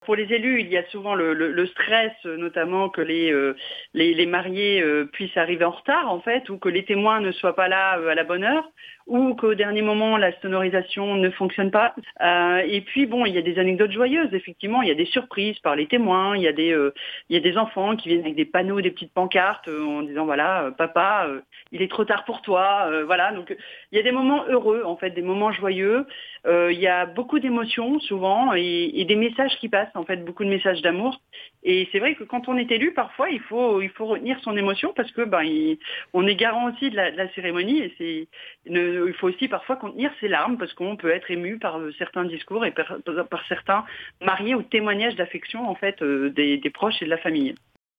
Pour les élus, il y a souvent le stress, notamment que les mariés puissent arriver en retard, en fait, ou que les témoins ne soient pas là à la bonne heure, ou qu'au dernier moment, la sonorisation ne fonctionne pas. Et puis, bon, il y a des anecdotes joyeuses, effectivement. Il y a des surprises par les témoins. Il y a des enfants qui viennent avec des panneaux, des petites pancartes en disant, voilà, papa, il est trop tard pour toi. Voilà, donc il y a des moments heureux, en fait, des moments joyeux. Il y a beaucoup d'émotions, souvent, et des messages qui passent, en fait, beaucoup de messages d'amour. Et c'est vrai que quand on est élu, parfois, il faut retenir son émotion parce que on est garant aussi de la cérémonie et il faut aussi parfois contenir ses larmes parce qu'on peut être ému par certains discours et par certains mariés ou témoignages d'affection en fait des proches et de la famille.